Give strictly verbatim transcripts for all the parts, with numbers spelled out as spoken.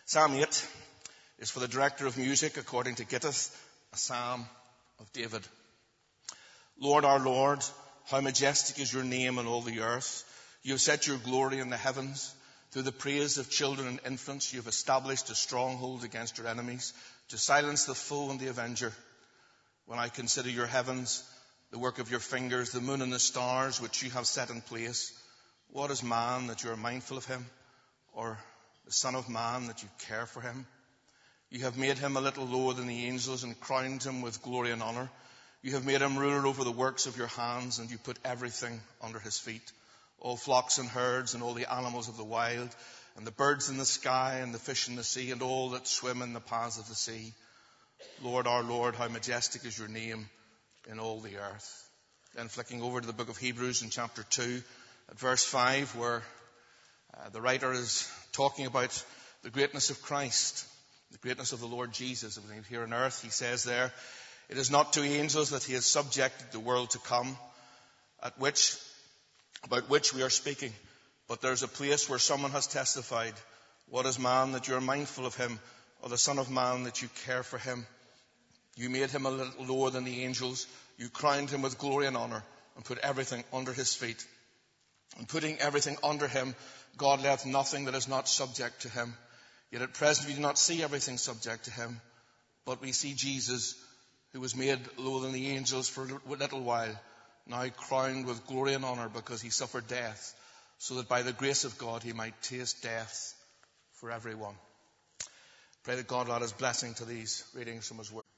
Psalm eight is for the director of music, according to Gittith, a psalm of David. Lord, our Lord, how majestic is your name in all the earth. You have set your glory in the heavens. Through the praise of children and infants, you have established a stronghold against your enemies, to silence the foe and the avenger. When I consider your heavens, the work of your fingers, the moon and the stars which you have set in place, what is man that you are mindful of him, or the son of man that you care for him? You have made him a little lower than the angels and crowned him with glory and honor. You have made him ruler over the works of your hands, and you put everything under his feet, all flocks and herds and all the animals of the wild, and the birds in the sky and the fish in the sea, and all that swim in the paths of the sea. Lord, our Lord, how majestic is your name in all the earth. Then flicking over to the book of Hebrews in chapter two, at verse five, where uh, the writer is talking about the greatness of Christ, the greatness of the Lord Jesus. Here on earth, he says there, it is not to angels that he has subjected the world to come, at which, about which we are speaking. But there's a place where someone has testified, what is man that you are mindful of him, or the son of man that you care for him? You made him a little lower than the angels. You crowned him with glory and honor, and put everything under his feet. And putting everything under him, God left nothing that is not subject to him. Yet at present we do not see everything subject to him, but we see Jesus, who was made lower than the angels for a little while, now crowned with glory and honor because he suffered death, so that by the grace of God he might taste death for everyone. Pray that God will add his blessing to these readings from his word.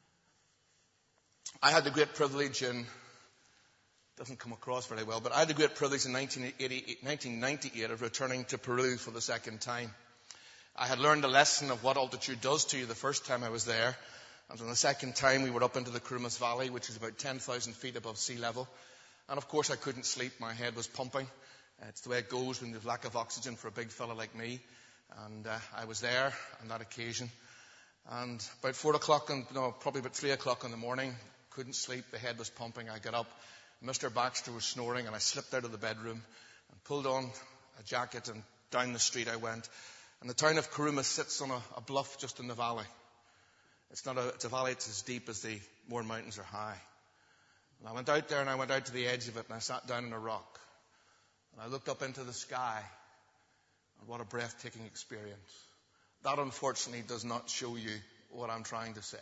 I had the great privilege in, doesn't come across very well, but I had the great privilege in nineteen ninety-eight of returning to Peru for the second time. I had learned a lesson of what altitude does to you the first time I was there. And on the second time, we were up into the Curumas Valley, which is about ten thousand feet above sea level. And of course, I couldn't sleep. My head was pumping. Uh, it's the way it goes when there's lack of oxygen for a big fella like me. And uh, I was there on that occasion. And about four o'clock, and no, probably about three o'clock in the morning, couldn't sleep. The head was pumping. I got up. Mister Baxter was snoring, and I slipped out of the bedroom and pulled on a jacket, and down the street I went. And the town of Curumas sits on a, a bluff just in the valley. It's not a, it's a valley, it's as deep as the Mourne Mountains are high. And I went out there and I went out to the edge of it and I sat down on a rock. And I looked up into the sky. And what a breathtaking experience. That unfortunately does not show you what I'm trying to say.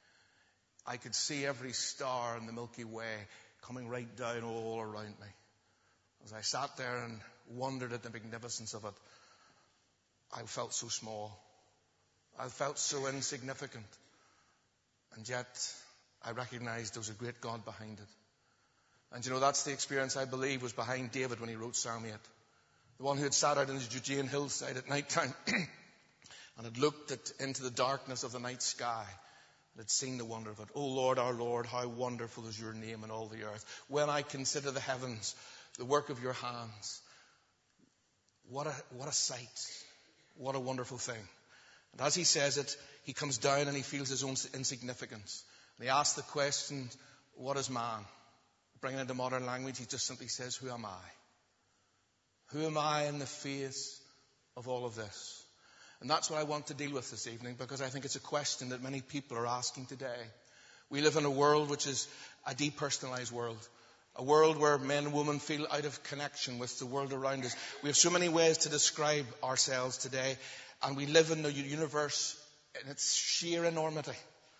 I could see every star in the Milky Way coming right down all around me. As I sat there and wondered at the magnificence of it, I felt so small. I felt so insignificant. And yet, I recognized there was a great God behind it. And you know, that's the experience I believe was behind David when he wrote Psalm eight. The one who had sat out on the Judean hillside at night time and had looked at, into the darkness of the night sky and had seen the wonder of it. Oh Lord, our Lord, how wonderful is your name in all the earth. When I consider the heavens, the work of your hands, what a, what a sight. What a wonderful thing. And as he says it, he comes down and he feels his own insignificance. And he asks the question, what is man? Bringing it into modern language, he just simply says, who am I? Who am I in the face of all of this? And that's what I want to deal with this evening, because I think it's a question that many people are asking today. We live in a world which is a depersonalized world. A world where men and women feel out of connection with the world around us. We have so many ways to describe ourselves today. And we live in the universe in its sheer enormity.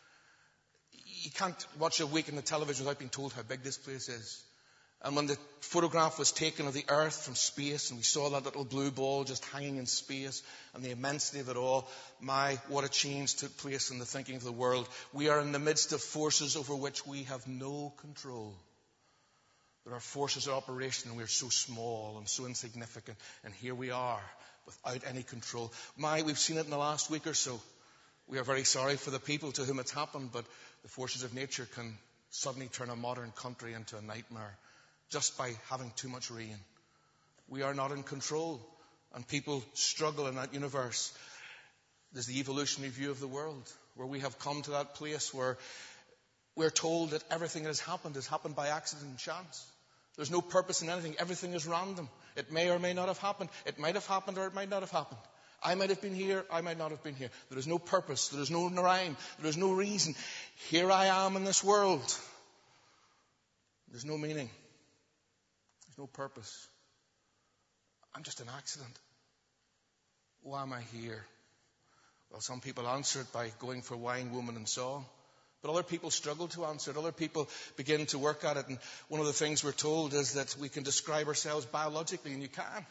You can't watch a week on the television without being told how big this place is. And when the photograph was taken of the Earth from space, and we saw that little blue ball just hanging in space, and the immensity of it all, my, what a change took place in the thinking of the world. We are in the midst of forces over which we have no control. There are forces in operation, and we're so small and so insignificant. And here we are, without any control. My, we've seen it in the last week or so. We are very sorry for the people to whom it's happened, but the forces of nature can suddenly turn a modern country into a nightmare just by having too much rain. We are not in control, and people struggle in that universe. There's the evolutionary view of the world, where we have come to that place where we're told that everything that has happened has happened by accident and chance. There's no purpose in anything. Everything is random. It may or may not have happened. It might have happened or it might not have happened. I might have been here, I might not have been here. There is no purpose, there is no rhyme, there is no reason. Here I am in this world. There's no meaning. There's no purpose. I'm just an accident. Why am I here? Well, some people answer it by going for wine, woman, and song. But other people struggle to answer it. Other people begin to work at it. And one of the things we're told is that we can describe ourselves biologically, and you can.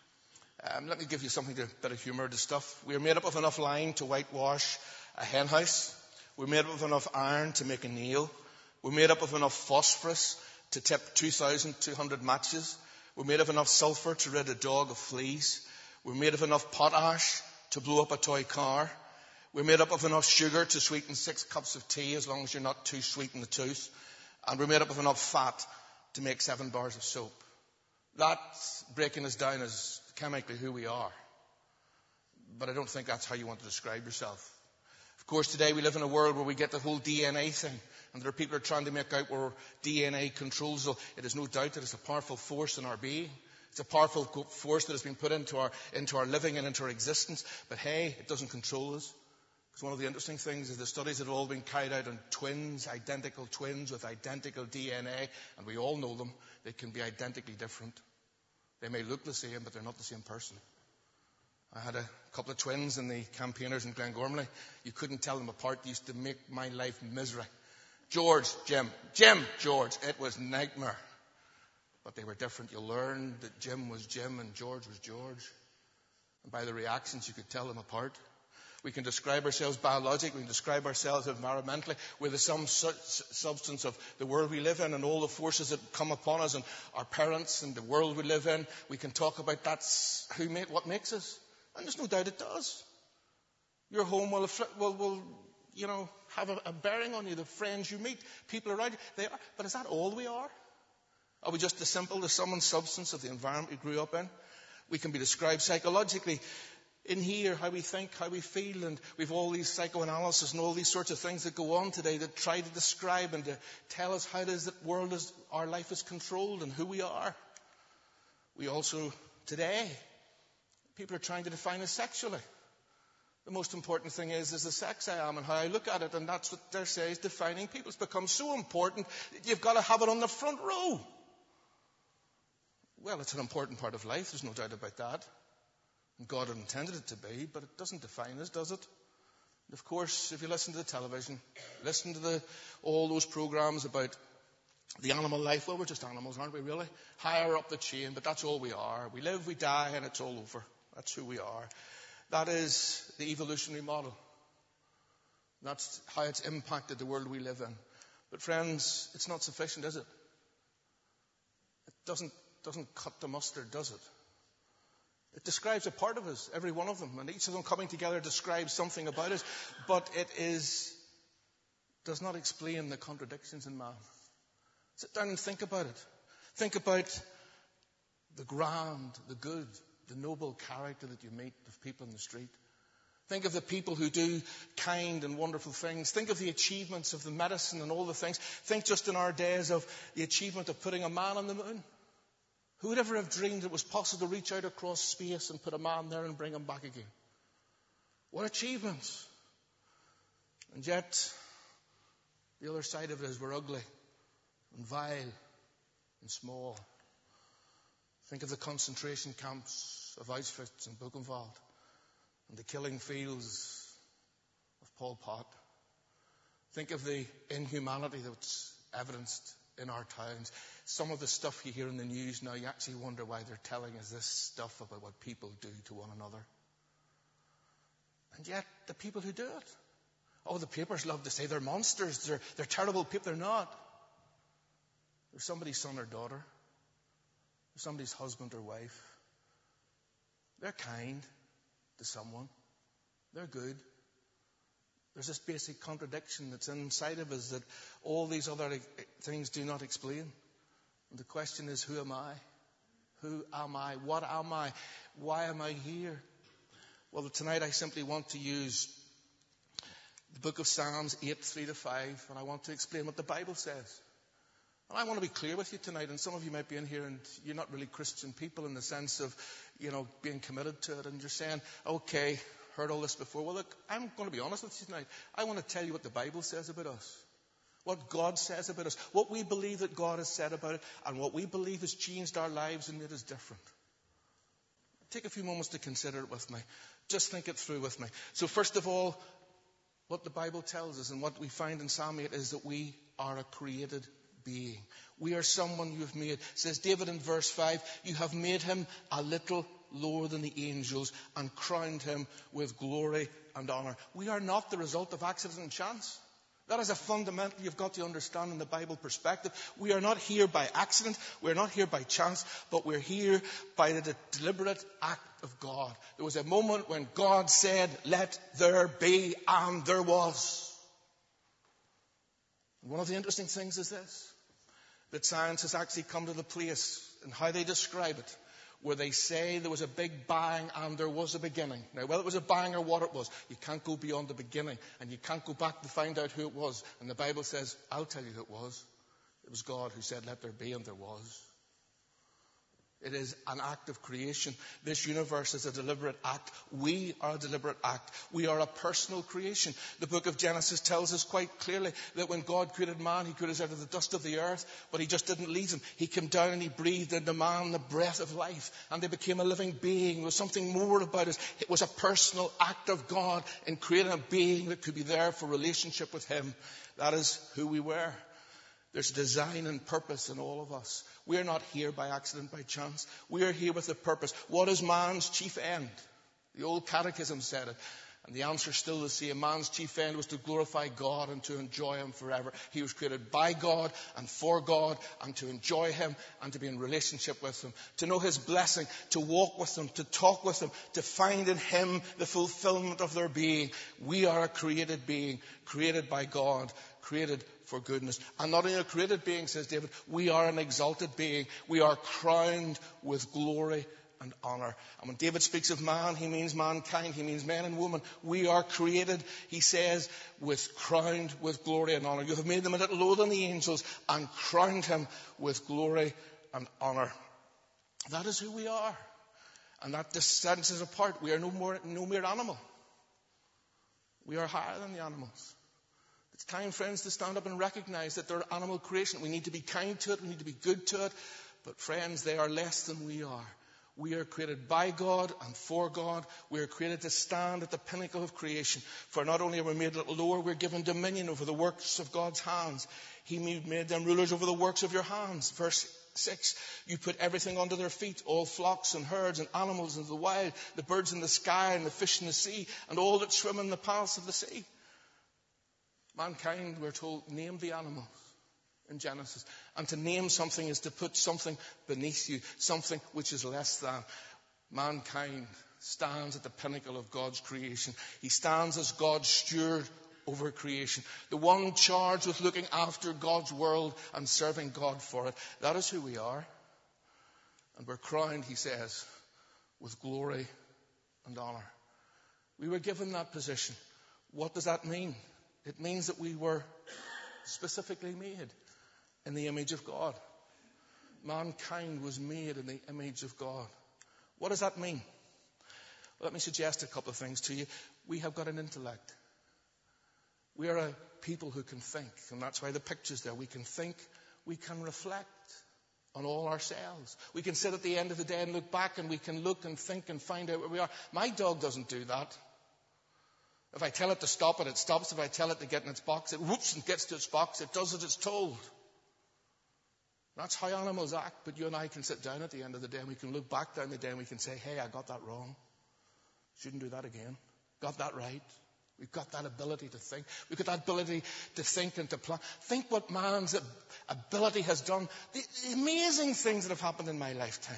Um, let me give you something to a bit of humour to stuff. We are made up of enough lime to whitewash a hen house. We're made up of enough iron to make a nail. We're made up of enough phosphorus to tip two thousand two hundred matches. We're made of enough sulphur to rid a dog of fleas. We're made of enough potash to blow up a toy car. We're made up of enough sugar to sweeten six cups of tea, as long as you're not too sweet in the tooth. And we're made up of enough fat to make seven bars of soap. That's breaking us down as chemically who we are. But I don't think that's how you want to describe yourself. Of course, today we live in a world where we get the whole D N A thing. And there are people who are trying to make out where D N A controls us. It is no doubt that it's a powerful force in our being. It's a powerful force that has been put into our, into our living and into our existence. But hey, it doesn't control us. Because one of the interesting things is the studies that have all been carried out on twins, identical twins with identical D N A. And we all know them. They can be identically different. They may look the same, but they're not the same person. I had a couple of twins in the campaigners in Glengormley. You couldn't tell them apart. They used to make my life misery. George, Jim. Jim, George. It was nightmare. But they were different. You learned that Jim was Jim and George was George. And by the reactions, you could tell them apart. We can describe ourselves biologically. We can describe ourselves environmentally. We're the sum su- substance of the world we live in and all the forces that come upon us and our parents and the world we live in. We can talk about that's who made, what makes us. And there's no doubt it does. Your home will, will, will you know, have a, a bearing on you. The friends you meet, people around you, they are. But is that all we are? Are we just the simple, the sum and substance of the environment we grew up in? We can be described psychologically. In here, how we think, how we feel, and we've all these psychoanalysis and all these sorts of things that go on today that try to describe and to tell us how it is that world is, our life is controlled and who we are. We also, today, people are trying to define us sexually. The most important thing is, is the sex I am and how I look at it, and that's what they say is defining people. It's become so important that you've got to have it on the front row. Well, it's an important part of life, there's no doubt about that. And God intended it to be, but it doesn't define us, does it? And of course, if you listen to the television, listen to the, all those programs about the animal life, well, we're just animals, aren't we, really? Higher up the chain, but that's all we are. We live, we die, and it's all over. That's who we are. That is the evolutionary model. That's how it's impacted the world we live in. But friends, it's not sufficient, is it? It doesn't, doesn't cut the mustard, does it? It describes a part of us, every one of them, and each of them coming together describes something about us, but it is does not explain the contradictions in man. Sit down and think about it. Think about the grand, the good, the noble character that you meet of people in the street. Think of the people who do kind and wonderful things. Think of the achievements of the medicine and all the things. Think just in our days of the achievement of putting a man on the moon. Who would ever have dreamed it was possible to reach out across space and put a man there and bring him back again? What achievements! And yet, the other side of it is we're ugly and vile and small. Think of the concentration camps of Auschwitz and Buchenwald and the killing fields of Pol Pot. Think of the inhumanity that's evidenced in our towns. Some of the stuff you hear in the news now, you actually wonder why they're telling us this stuff about what people do to one another. And yet, the people who do it, oh, the papers love to say they're monsters, they're, they're terrible people. They're not. They're somebody's son or daughter. They're somebody's husband or wife. They're kind to someone. They're good. There's this basic contradiction that's inside of us that all these other things do not explain. And the question is, who am I? Who am I? What am I? Why am I here? Well, tonight I simply want to use the book of Psalms eight, three to five, and I want to explain what the Bible says. And I want to be clear with you tonight, and some of you might be in here and you're not really Christian people in the sense of, you know, being committed to it, and you're saying, okay, heard all this before. Well, look, I'm going to be honest with you tonight. I want to tell you what the Bible says about us. What God says about us. What we believe that God has said about it, and what we believe has changed our lives and made us different. Take a few moments to consider it with me. Just think it through with me. So first of all, what the Bible tells us and what we find in Psalm eight is that we are a created being. We are someone you have made. It says David in verse five, you have made him a little lower than the angels and crowned him with glory and honor. We are not the result of accident and chance. That is a fundamental you've got to understand in the Bible perspective. We are not here by accident. We're not here by chance. But we're here by the deliberate act of God. There was a moment when God said, let there be, and there was. One of the interesting things is this. That science has actually come to the place in how they describe it, where they say there was a big bang and there was a beginning. Now, whether it was a bang or what it was, you can't go beyond the beginning. And you can't go back to find out who it was. And the Bible says, I'll tell you who it was. It was God who said, let there be, and there was. It is an act of creation. This universe is a deliberate act. We are a deliberate act. We are a personal creation. The book of Genesis tells us quite clearly that when God created man, he created us out of the dust of the earth, but he just didn't leave them. He came down and he breathed into man the breath of life, and they became a living being. There was something more about us. It was a personal act of God in creating a being that could be there for relationship with him. That is who we were. There's design and purpose in all of us. We are not here by accident, by chance. We are here with a purpose. What is man's chief end? The old catechism said it. And the answer is still the same. Man's chief end was to glorify God and to enjoy him forever. He was created by God and for God, and to enjoy him and to be in relationship with him. To know his blessing, to walk with him, to talk with him, to find in him the fulfillment of their being. We are a created being, created by God, created for goodness. And not only a created being, says David, we are an exalted being. We are crowned with glory and honor. And when David speaks of man, he means mankind. He means men and women. We are created, he says, with crowned with glory and honor. You have made them a little lower than the angels and crowned him with glory and honor. That is who we are. And that sets us apart. We are no more, no mere animal. We are higher than the animals. It's time, friends, to stand up and recognize that they're animal creation. We need to be kind to it. We need to be good to it. But friends, they are less than we are. We are created by God and for God. We are created to stand at the pinnacle of creation. For not only are we made a little lower, we're given dominion over the works of God's hands. He made them rulers over the works of your hands. Verse six, you put everything under their feet, all flocks and herds and animals in the wild, the birds in the sky and the fish in the sea, and all that swim in the paths of the sea. Mankind, we're told, name the animals in Genesis. And to name something is to put something beneath you, something which is less than. Mankind stands at the pinnacle of God's creation. He stands as God's steward over creation, the one charged with looking after God's world and serving God for it. That is who we are. And we're crowned, he says, with glory and honor. We were given that position. What does that mean? It means that we were specifically made in the image of God. Mankind was made in the image of God. What does that mean? Well, let me suggest a couple of things to you. We have got an intellect. We are a people who can think, and that's why the picture's there. We can think, we can reflect on all ourselves. We can sit at the end of the day and look back, and we can look and think and find out where we are. My dog doesn't do that. If I tell it to stop it, it stops. If I tell it to get in its box, it whoops and gets to its box. It does as it's told. That's how animals act. But you and I can sit down at the end of the day and we can look back down the day and we can say, hey, I got that wrong. Shouldn't do that again. Got that right. We've got that ability to think. We've got that ability to think and to plan. Think what man's ability has done. The amazing things that have happened in my lifetime.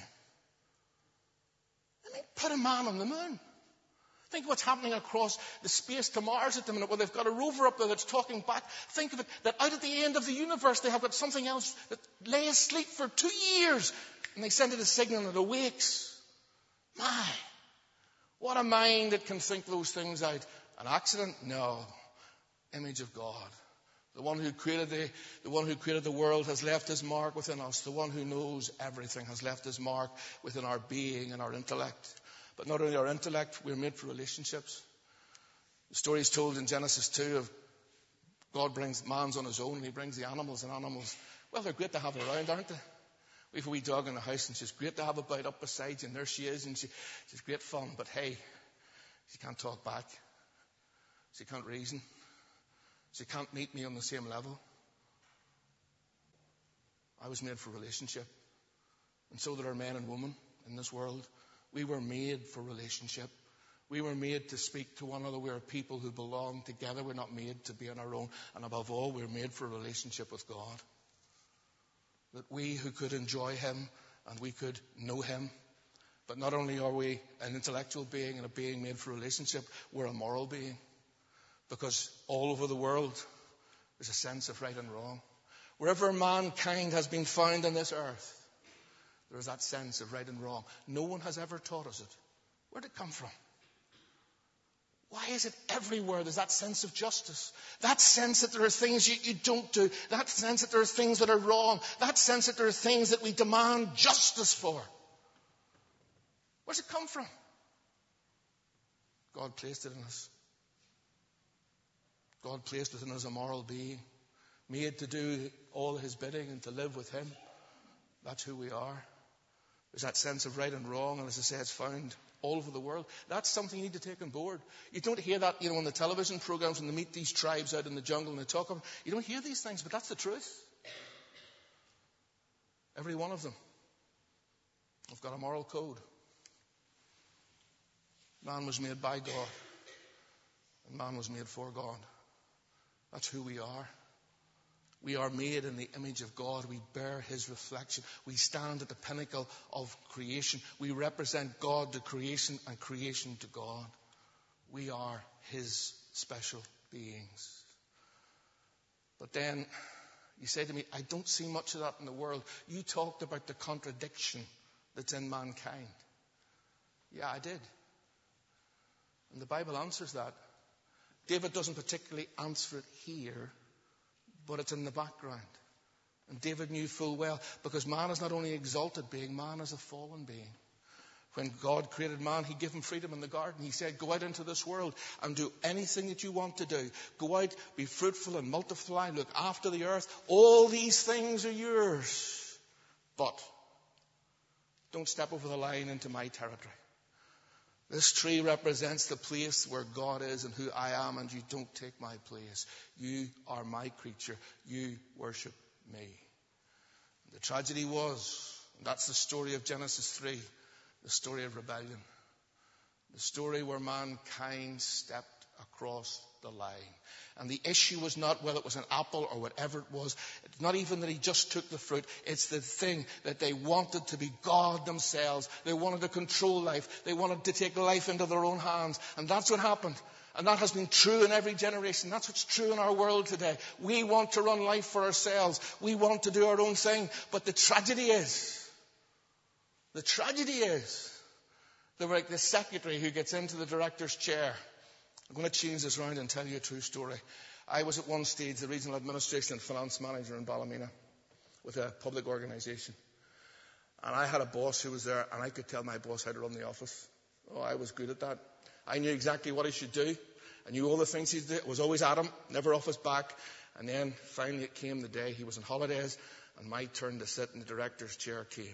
I mean, put a man on the moon. Think of what's happening across the space to Mars at the minute, where they've got a rover up there that's talking back. Think of it, that out at the end of the universe, they have got something else that lay asleep for two years, and they send it a signal and it awakes. My, what a mind that can think those things out. An accident? No. Image of God. The one who created the, the one who created the world has left his mark within us. The one who knows everything has left his mark within our being and our intellect. But not only our intellect, we're made for relationships. The story is told in Genesis two of God brings man's on his own, and he brings the animals, and animals, well, they're great to have around, aren't they? We have a wee dog in the house, and she's great to have about up beside you, and there she is, and she, she's great fun. But hey, she can't talk back. She can't reason. She can't meet me on the same level. I was made for relationship. And so did our men and women in this world. We were made for relationship. We were made to speak to one another. We are people who belong together. We're not made to be on our own. And above all, we're made for a relationship with God. That we who could enjoy him and we could know him. But not only are we an intellectual being and a being made for relationship, we're a moral being. Because all over the world, there's a sense of right and wrong. Wherever mankind has been found on this earth, there is that sense of right and wrong. No one has ever taught us it. Where did it come from? Why is it everywhere there's that sense of justice? That sense that there are things you, you don't do. That sense that there are things that are wrong. That sense that there are things that we demand justice for. Where's it come from? God placed it in us. God placed within us a moral being, made to do all his bidding and to live with him. That's who we are. There's that sense of right and wrong, and as I say, it's found all over the world. That's something you need to take on board. You don't hear that, you know, on the television programs when they meet these tribes out in the jungle and they talk about. You don't hear these things, but that's the truth. Every one of them have got a moral code. Man was made by God, and man was made for God. That's who we are. We are made in the image of God. We bear his reflection. We stand at the pinnacle of creation. We represent God to creation and creation to God. We are his special beings. But then you say to me, I don't see much of that in the world. You talked about the contradiction that's in mankind. Yeah, I did. And the Bible answers that. David doesn't particularly answer it here, but it's in the background. And David knew full well, because man is not only exalted being, man is a fallen being. When God created man, he gave him freedom in the garden. He said, go out into this world and do anything that you want to do. Go out, be fruitful and multiply, look after the earth. All these things are yours. But don't step over the line into my territory. This tree represents the place where God is and who I am, and you don't take my place. You are my creature. You worship me. The tragedy was, and that's the story of Genesis three, the story of rebellion. The story where mankind stepped across the line. And the issue was not whether it was an apple or whatever it was. It's not even that he just took the fruit. It's the thing that they wanted to be God themselves. They wanted to control life. They wanted to take life into their own hands. And that's what happened. And that has been true in every generation. That's what's true in our world today. We want to run life for ourselves. We want to do our own thing. But the tragedy is, the tragedy is, they're like the secretary who gets into the director's chair. I'm going to change this round and tell you a true story. I was at one stage the regional administration and finance manager in Ballymena with a public organisation. And I had a boss who was there, and I could tell my boss how to run the office. Oh, I was good at that. I knew exactly what he should do. I knew all the things he'd do. It was always at him, never off his back. And then finally it came the day he was on holidays, and my turn to sit in the director's chair came.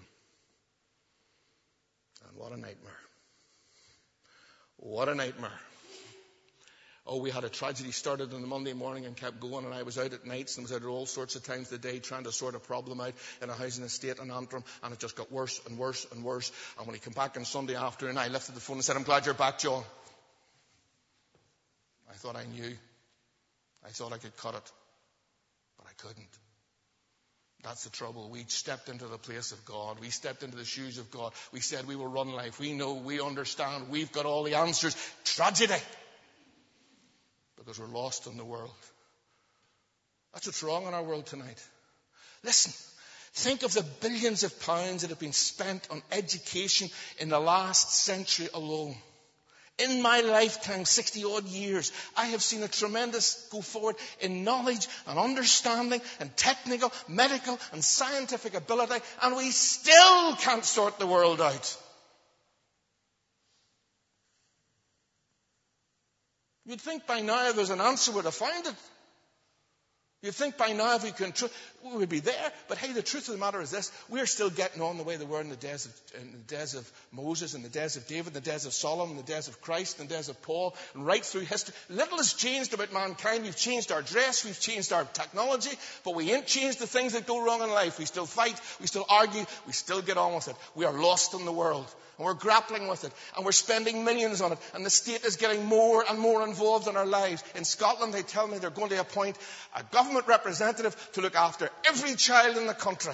And what a nightmare. What a nightmare. Oh, we had a tragedy started on the Monday morning and kept going, and I was out at nights and was out at all sorts of times of the day trying to sort a problem out in a housing estate in Antrim, and it just got worse and worse and worse. And when he came back on Sunday afternoon, I lifted the phone and said, I'm glad you're back, John. I thought I knew. I thought I could cut it, but I couldn't. That's the trouble. We stepped into the place of God. We stepped into the shoes of God. We said we will run life. We know, we understand. We've got all the answers. Tragedy. Because we're lost in the world. That's what's wrong in our world tonight. Listen, think of the billions of pounds that have been spent on education in the last century alone. In my lifetime, sixty odd years, I have seen a tremendous go forward in knowledge and understanding and technical, medical and scientific ability, and we still can't sort the world out. You'd think by now there's an answer, we'd have found it. You'd think by now if we can, tr- we would be there. But hey, the truth of the matter is this. We're still getting on the way they were in the days of, in the days of Moses, in the days of David, in the days of Solomon, in the days of Christ, in the days of Paul, and right through history. Little has changed about mankind. We've changed our dress, we've changed our technology, but we ain't changed the things that go wrong in life. We still fight, we still argue, we still get on with it. We are lost in the world. And we're grappling with it. And we're spending millions on it. And the state is getting more and more involved in our lives. In Scotland, they tell me they're going to appoint a government representative to look after every child in the country.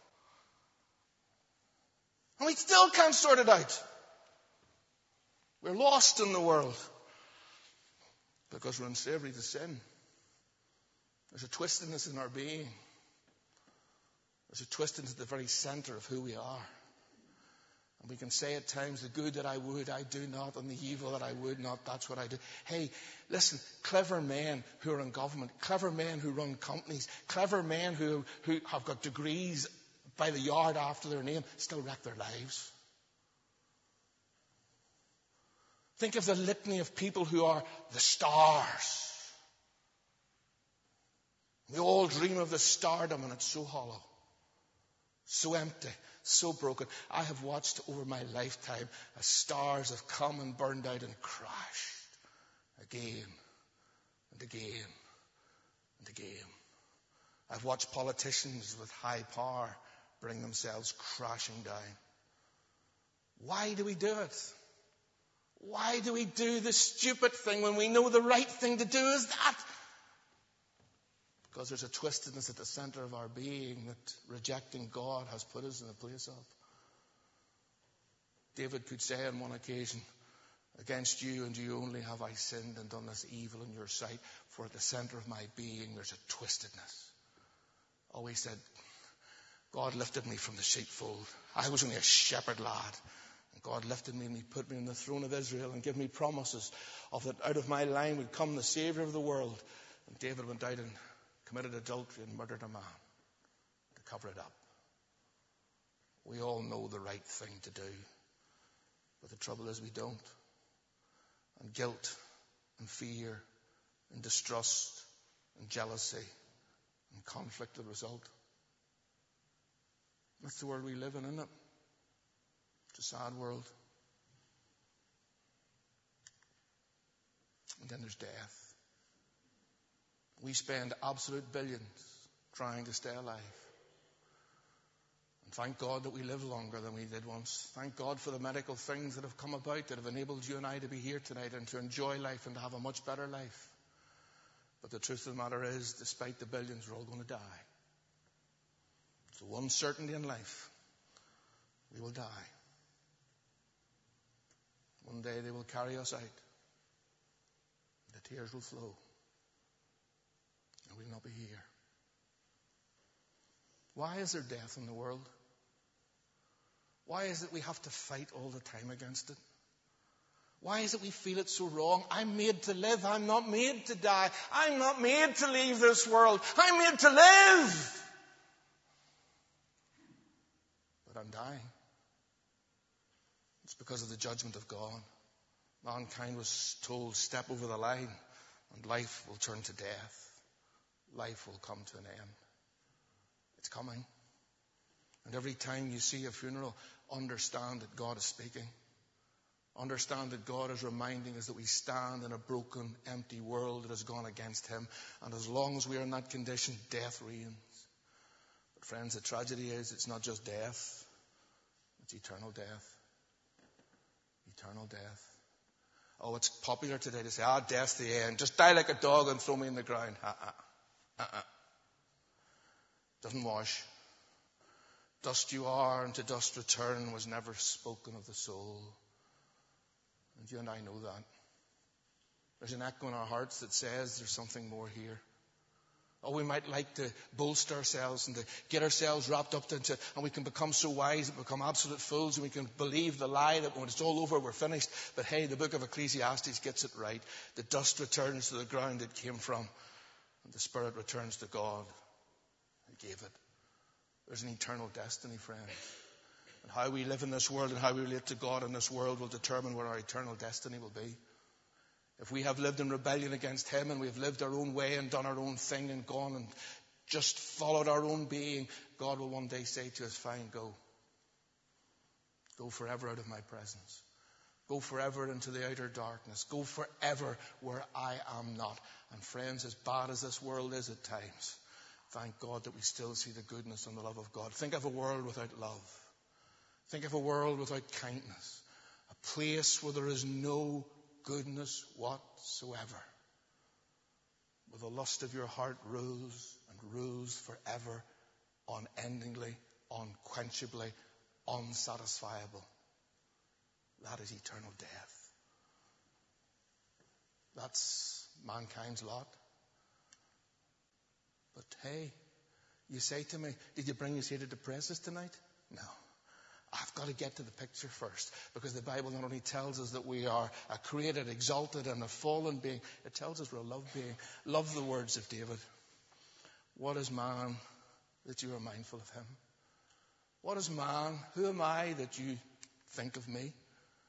And we still can't sort it out. We're lost in the world. Because we're in slavery to sin. There's a twistedness in our being. There's a twistedness at the very center of who we are. And we can say at times, the good that I would, I do not, and the evil that I would not, that's what I do. Hey, listen, clever men who are in government, clever men who run companies, clever men who, who have got degrees by the yard after their name, still wreck their lives. Think of the litany of people who are the stars. We all dream of the stardom, and it's so hollow, so empty, so broken. I have watched over my lifetime as stars have come and burned out and crashed again and again and again. I've watched politicians with high power bring themselves crashing down. Why do we do it? Why do we do the stupid thing when we know the right thing to do is that? Because there's a twistedness at the center of our being that rejecting God has put us in the place of. David could say on one occasion, against you and you only have I sinned and done this evil in your sight, for at the center of my being there's a twistedness. Always said, God lifted me from the sheepfold. I was only a shepherd lad. And God lifted me and he put me on the throne of Israel and gave me promises of that out of my line would come the Savior of the world. And David went out and committed adultery and murdered a man to cover it up. We all know the right thing to do. But the trouble is we don't. And guilt and fear and distrust and jealousy and conflict are the result. That's the world we live in, isn't it? It's a sad world. And then there's death. We spend absolute billions trying to stay alive. And thank God that we live longer than we did once. Thank God for the medical things that have come about that have enabled you and I to be here tonight and to enjoy life and to have a much better life. But the truth of the matter is, despite the billions, we're all going to die. So one certainty in life, we will die. One day they will carry us out. The tears will flow. And we'll not be here. Why is there death in the world? Why is it we have to fight all the time against it? Why is it we feel it so wrong? I'm made to live. I'm not made to die. I'm not made to leave this world. I'm made to live. But I'm dying. It's because of the judgment of God. Mankind was told, step over the line and life will turn to death. Life will come to an end. It's coming. And every time you see a funeral, understand that God is speaking. Understand that God is reminding us that we stand in a broken, empty world that has gone against Him. And as long as we are in that condition, death reigns. But friends, the tragedy is it's not just death. It's eternal death. Eternal death. Oh, it's popular today to say, ah, death's the end. Just die like a dog and throw me in the ground. Uh-uh. Uh-uh. Doesn't wash. Dust you are, and to dust return was never spoken of the soul. And you and I know that. There's an echo in our hearts that says there's something more here. Or we might like to bolster ourselves and to get ourselves wrapped up into, and we can become so wise and become absolute fools, and we can believe the lie that when it's all over, we're finished. But hey, the book of Ecclesiastes gets it right. The dust returns to the ground it came from, and the spirit returns to God who gave it. There's an eternal destiny, friends. And how we live in this world and how we relate to God in this world will determine what our eternal destiny will be. If we have lived in rebellion against Him and we've lived our own way and done our own thing and gone and just followed our own being, God will one day say to us, fine, go. Go forever out of my presence. Go forever into the outer darkness. Go forever where I am not. And friends, as bad as this world is at times, thank God that we still see the goodness and the love of God. Think of a world without love. Think of a world without kindness. A place where there is no goodness whatsoever. Where the lust of your heart rules and rules forever, unendingly, unquenchably, unsatisfiable. That is eternal death. That's mankind's lot. But hey, you say to me, did you bring us here to depress us tonight? No. I've got to get to the picture first, because the Bible not only tells us that we are a created, exalted, and a fallen being, it tells us we're a loved being. Love the words of David. What is man that you are mindful of him? What is man? Who am I that you think of me?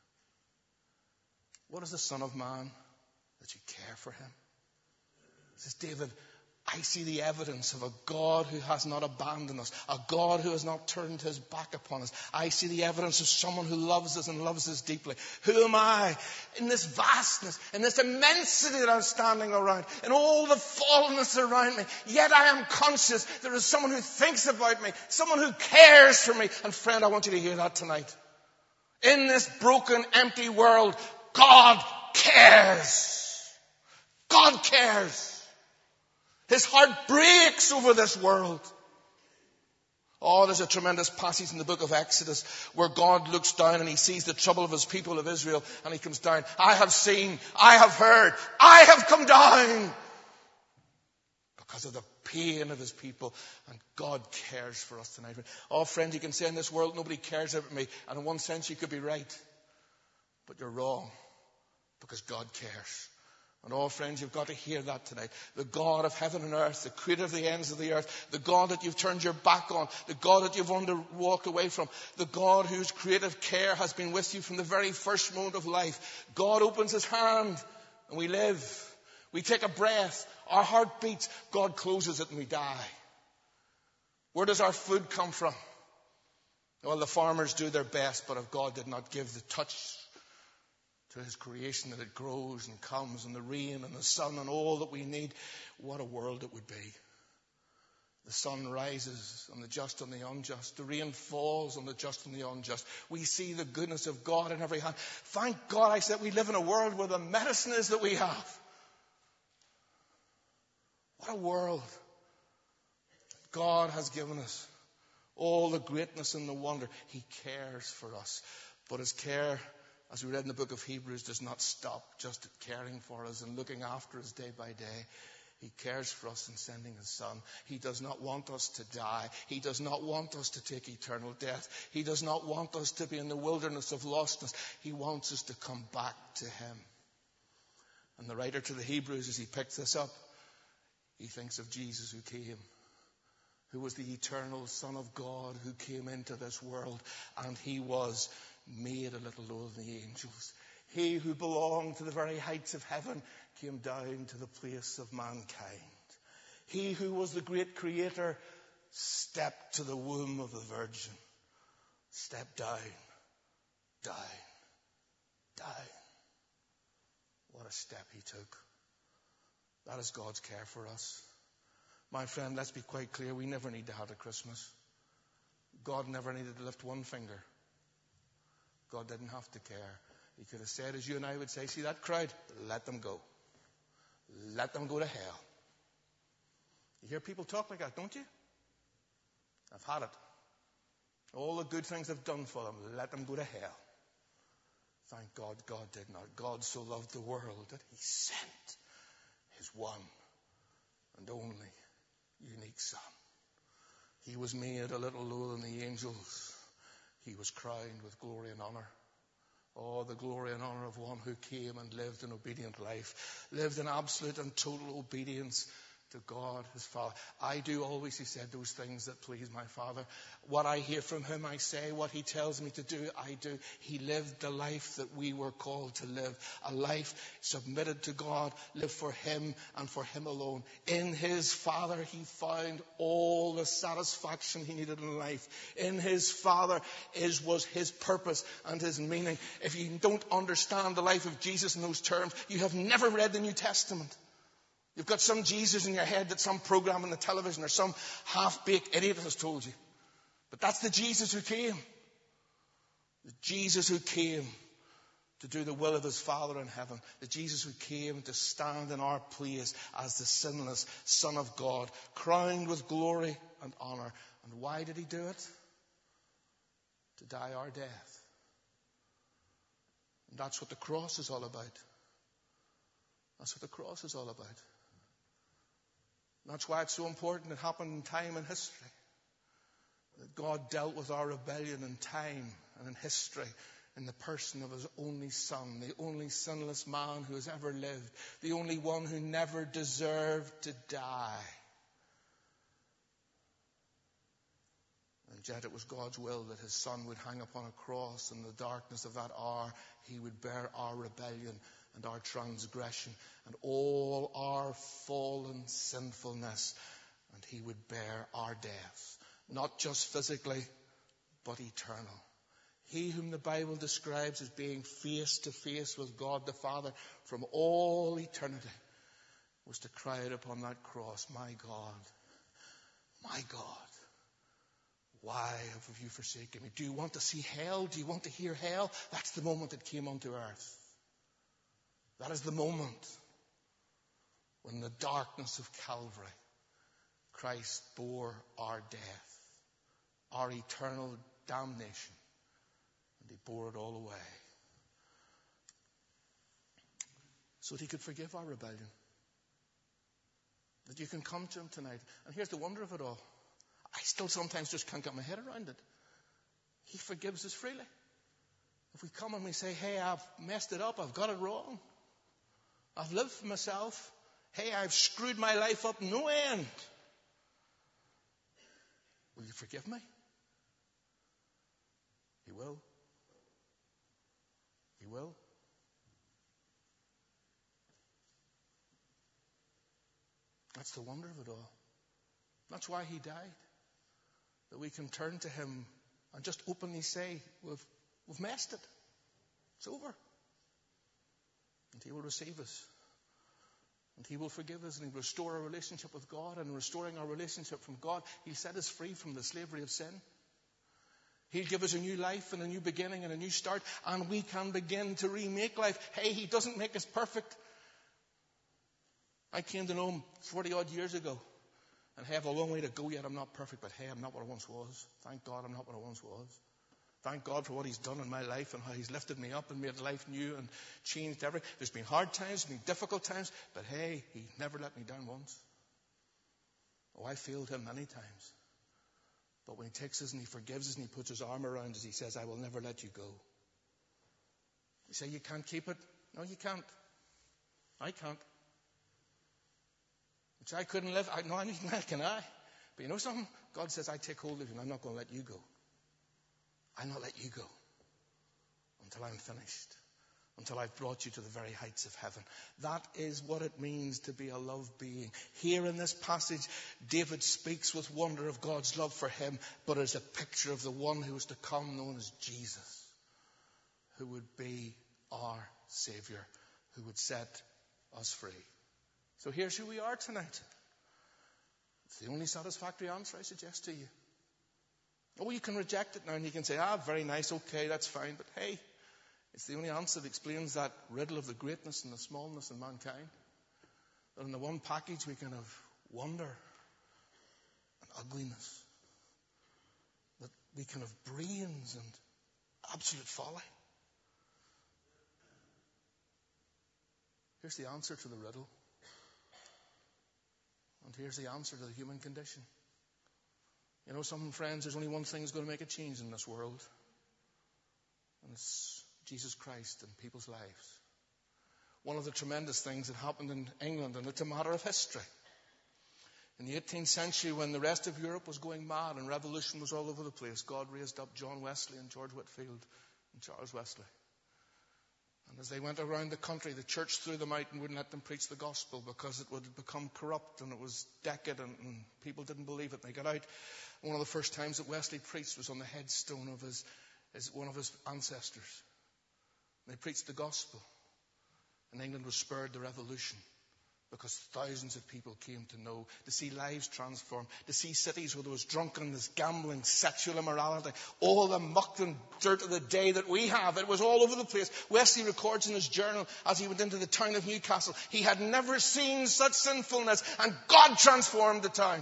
What is the Son of Man that you care for him? Says David, I see the evidence of a God who has not abandoned us, a God who has not turned his back upon us. I see the evidence of someone who loves us and loves us deeply. Who am I in this vastness, in this immensity that I'm standing around, in all the fallenness around me? Yet I am conscious there is someone who thinks about me, someone who cares for me. And friend, I want you to hear that tonight. In this broken, empty world, God cares. God cares. His heart breaks over this world. Oh, there's a tremendous passage in the book of Exodus where God looks down and he sees the trouble of his people of Israel, and he comes down. I have seen, I have heard, I have come down because of the pain of his people. And God cares for us tonight. Oh, friends, you can say in this world nobody cares about me. And in one sense you could be right. But you're wrong, because God cares. And all friends, you've got to hear that tonight. The God of heaven and earth, the creator of the ends of the earth, the God that you've turned your back on, the God that you've wanted to walk away from, the God whose creative care has been with you from the very first moment of life. God opens his hand and we live. We take a breath. Our heart beats. God closes it and we die. Where does our food come from? Well, the farmers do their best, but if God did not give the touch to his creation that it grows and comes, and the rain and the sun and all that we need, what a world it would be. The sun rises on the just and the unjust. The rain falls on the just and the unjust. We see the goodness of God in every hand. Thank God, I said, we live in a world where the medicine is that we have. What a world God has given us. All the greatness and the wonder. He cares for us. But his care, as we read in the book of Hebrews, does not stop just at caring for us and looking after us day by day. He cares for us in sending his Son. He does not want us to die. He does not want us to take eternal death. He does not want us to be in the wilderness of lostness. He wants us to come back to him. And the writer to the Hebrews, as he picks this up, he thinks of Jesus who came, who was the eternal Son of God who came into this world, and he was made a little lower than the angels. He who belonged to the very heights of heaven came down to the place of mankind. He who was the great creator stepped to the womb of the Virgin, stepped down, down, down. What a step he took. That is God's care for us. My friend, let's be quite clear. We never need to have a Christmas. God never needed to lift one finger. God didn't have to care. He could have said, as you and I would say, see that crowd? Let them go. Let them go to hell. You hear people talk like that, don't you? I've had it. All the good things I've done for them, let them go to hell. Thank God, God did not. God so loved the world that he sent his one and only weak son. He was made a little lower than the angels. He was crowned with glory and honor. Oh, the glory and honor of one who came and lived an obedient life, lived in absolute and total obedience to God, his Father. I do always, he said, those things that please my Father. What I hear from him, I say. What he tells me to do, I do. He lived the life that we were called to live. A life submitted to God, lived for him and for him alone. In his Father, he found all the satisfaction he needed in life. In his Father is, was his purpose and his meaning. If you don't understand the life of Jesus in those terms, you have never read the New Testament. You've got some Jesus in your head that some program on the television or some half-baked idiot has told you. But that's the Jesus who came. The Jesus who came to do the will of his Father in heaven. The Jesus who came to stand in our place as the sinless Son of God, crowned with glory and honor. And why did he do it? To die our death. And that's what the cross is all about. That's what the cross is all about. That's why it's so important. It happened in time and history. That God dealt with our rebellion in time and in history in the person of his only Son, the only sinless man who has ever lived, the only one who never deserved to die. And yet it was God's will that his Son would hang upon a cross. In the darkness of that hour, he would bear our rebellion and our transgression and all our fallen sinfulness. And he would bear our death, not just physically, but eternal. He whom the Bible describes as being face to face with God the Father from all eternity was to cry out upon that cross, my God, my God, why have you forsaken me? Do you want to see hell? Do you want to hear hell? That's the moment it came onto earth. That is the moment when in the darkness of Calvary, Christ bore our death, our eternal damnation, and he bore it all away so that he could forgive our rebellion. That you can come to him tonight. And here's the wonder of it all. I still sometimes just can't get my head around it. He forgives us freely. If we come and we say, hey, I've messed it up, I've got it wrong. I've lived for myself. Hey, I've screwed my life up no end. Will you forgive me? He will. He will. That's the wonder of it all. That's why he died. That we can turn to him and just openly say, we've, we've messed it. It's over. And he will receive us. And he will forgive us, and he will restore our relationship with God. And in restoring our relationship from God, he'll set us free from the slavery of sin. He'll give us a new life and a new beginning and a new start. And we can begin to remake life. Hey, he doesn't make us perfect. I came to know him forty odd years ago. And hey, I have a long way to go yet. I'm not perfect, but hey, I'm not what I once was. Thank God I'm not what I once was. Thank God for what he's done in my life and how he's lifted me up and made life new and changed everything. There's been hard times, there's been difficult times, but hey, he never let me down once. Oh, I failed him many times. But when he takes us and he forgives us and he puts his arm around us, he says, I will never let you go. You say, you can't keep it? No, you can't. I can't. Which I couldn't live. I, no, I mean, can I? But you know something? God says, I take hold of you and I'm not going to let you go. I'll not let you go until I'm finished, until I've brought you to the very heights of heaven. That is what it means to be a love being. Here in this passage, David speaks with wonder of God's love for him, but as a picture of the one who is to come, known as Jesus, who would be our Savior, who would set us free. So here's who we are tonight. It's the only satisfactory answer I suggest to you. Oh, you can reject it now and you can say, ah, very nice, okay, that's fine. But hey, it's the only answer that explains that riddle of the greatness and the smallness of mankind. That in the one package we can have wonder and ugliness. That we can have brains and absolute folly. Here's the answer to the riddle. And here's the answer to the human condition. You know something, friends? There's only one thing that's going to make a change in this world. And it's Jesus Christ in people's lives. One of the tremendous things that happened in England, and it's a matter of history. In the eighteenth century, when the rest of Europe was going mad and revolution was all over the place, God raised up John Wesley and George Whitefield and Charles Wesley. And as they went around the country, the church threw them out and wouldn't let them preach the gospel because it would become corrupt and it was decadent and people didn't believe it. They got out. One of the first times that Wesley preached was on the headstone of his, his one of his ancestors. And they preached the gospel. And England was spared the revolution because thousands of people came to know, to see lives transformed, to see cities where there was drunkenness, gambling, sexual immorality, all the muck and dirt of the day that we have. It was all over the place. Wesley records in his journal as he went into the town of Newcastle, he had never seen such sinfulness, and God transformed the town.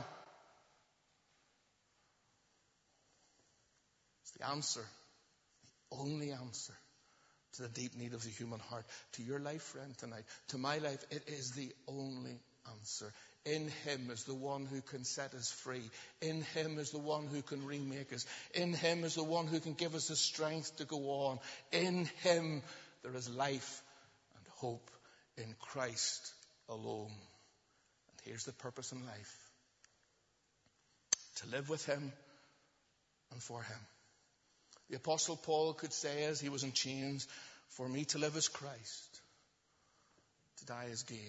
It's the answer, the only answer to the deep need of the human heart. To your life, friend, tonight. To my life, it is the only answer. In Him is the one who can set us free. In Him is the one who can remake us. In Him is the one who can give us the strength to go on. In Him there is life and hope in Christ alone. And here's the purpose in life. To live with Him and for Him. The Apostle Paul could say as he was in chains, for me to live is Christ, to die is gain.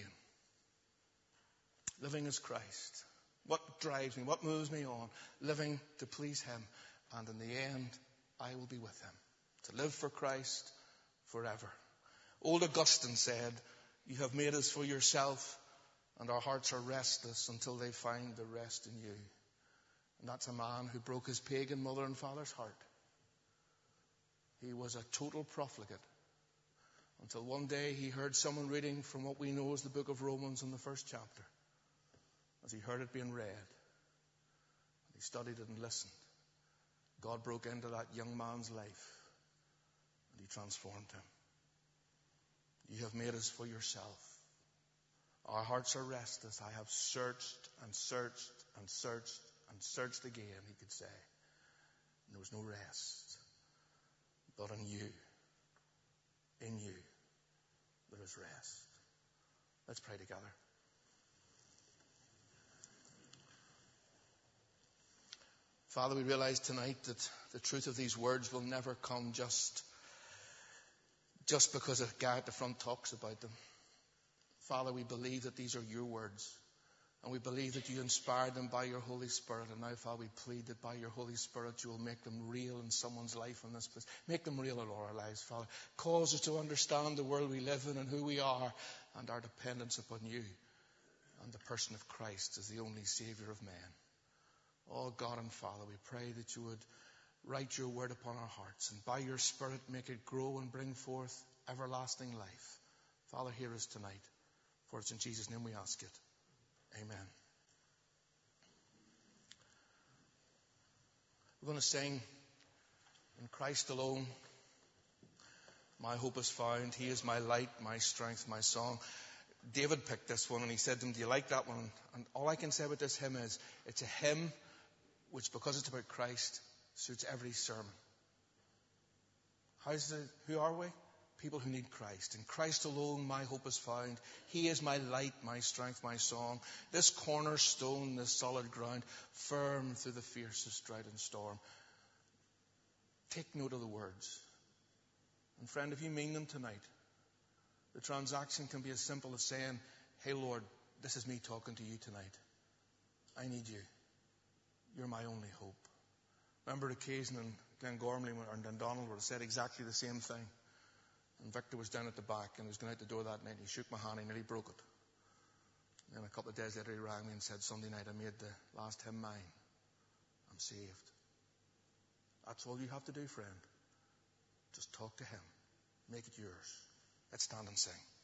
Living is Christ. What drives me, what moves me on? Living to please Him. And in the end, I will be with Him. To live for Christ forever. Old Augustine said, you have made us for yourself, and our hearts are restless until they find the rest in you. And that's a man who broke his pagan mother and father's heart. He was a total profligate until one day he heard someone reading from what we know as the book of Romans in the first chapter. As he heard it being read, and he studied it and listened, God broke into that young man's life and He transformed him. You have made us for yourself. Our hearts are restless. I have searched and searched and searched and searched again, he could say. And there was no rest. But in you, in you, there is rest. Let's pray together. Father, we realize tonight that the truth of these words will never come just, just because a guy at the front talks about them. Father, we believe that these are your words. And we believe that you inspired them by your Holy Spirit. And now, Father, we plead that by your Holy Spirit you will make them real in someone's life in this place. Make them real in our lives, Father. Cause us to understand the world we live in and who we are and our dependence upon you and the person of Christ as the only Saviour of men. Oh, God and Father, we pray that you would write your word upon our hearts and by your Spirit make it grow and bring forth everlasting life. Father, hear us tonight. For it's in Jesus' name we ask it. Amen. We're going to sing In Christ Alone. My hope is found. He is my light, my strength, my song. David picked this one and he said to him, do you like that one? And all I can say about this hymn is, it's a hymn which, because it's about Christ, suits every sermon. How's the, who are we? People who need Christ. In Christ alone my hope is found. He is my light, my strength, my song. This cornerstone, this solid ground, firm through the fiercest drought and storm. Take note of the words. And friend, if you mean them tonight, the transaction can be as simple as saying, hey Lord, this is me talking to you tonight. I need you. You're my only hope. Remember an occasion in Glengormley or in Dundonald where I said exactly the same thing. And Victor was down at the back and he was going out the door that night and he shook my hand and he nearly broke it. And then a couple of days later he rang me and said, Sunday night I made the last hymn mine. I'm saved. That's all you have to do, friend. Just talk to Him. Make it yours. Let's stand and sing.